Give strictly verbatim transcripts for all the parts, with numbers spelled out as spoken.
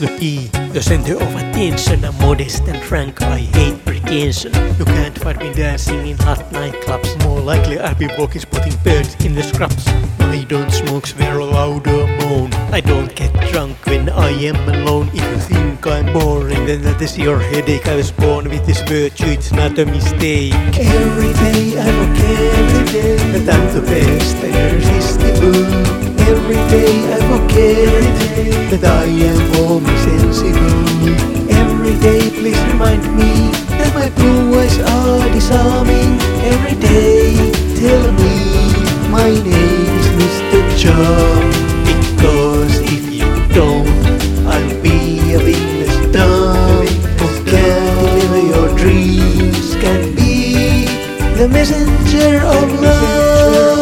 the P, the center of attention. I'm modest and frank, I hate pretension. You can't find me dancing in hot nightclubs. More likely I'll be walking spotting birds in the scrubs. I don't smoke, swear loud or moan. I don't get drunk when I am alone. If you think I'm boring, then that is your headache. I was born with this virtue, it's not a mistake. Every day I work every day, that I'm the best and irresistible. Every day I work every day, that I am warm and sensible. Every day please remind me that my blue eyes are disarming. Every day tell me my name is Mister Charm. Because if you don't, I'll be a witness dumb. Who can deliver your dreams, can be the messenger of love.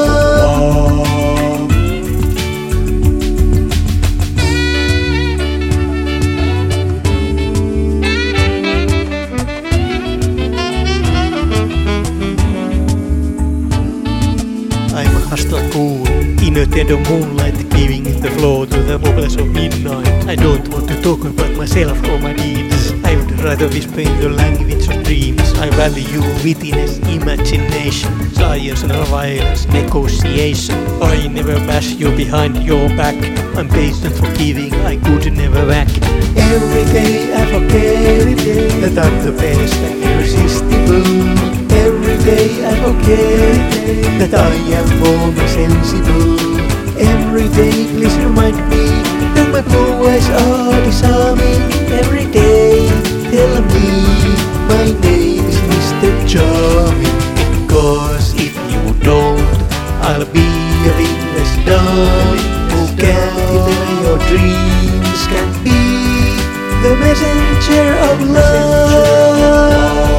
I'm a hustler cool, in a tender moonlight, giving the floor to the bubbles of midnight. I don't want to talk about myself or my deeds. I would rather whisper in the language of dreams. I value wittiness, imagination, science and violence, negotiation. I never bash you behind your back. I'm patient, forgiving, I could never whack. Every day I forget that I'm the best and irresistible. Every day I forget that I am warm and sensible. Every day please remind me that my blue eyes are disarming. Every day tell me my name is Mister Charming. Because if you don't, I'll be a witness dumb. Who can deliver your dreams, can be the messenger of love.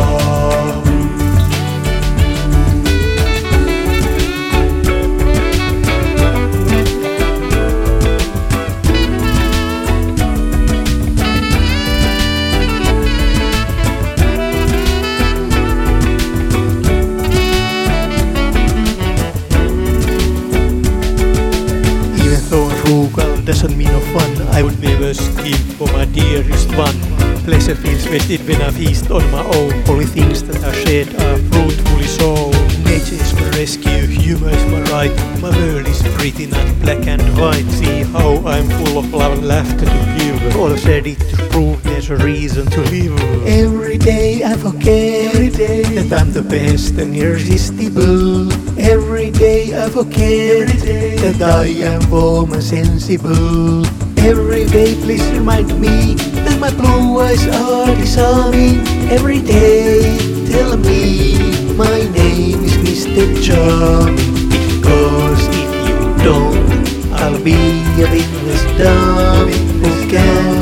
Frugal doesn't mean no fun. I would never scheme for my dearest one. Pleasure feels vested when I feast on my own. Only things that are shared are fruitfully sown. Nature is my rescue, humor is my right. My world is pretty, not black and white. See how I'm full of love and laughter to give. All I've said it to prove there's a reason to live. Every day I forget every day that I'm the best and irresistible. Every day I forget every day that I am warm and sensible. Every day please remind me that my blue eyes are disarming. Every day tell me my name is Mister Charming. Because if you don't, I'll be a witness dumb. Who can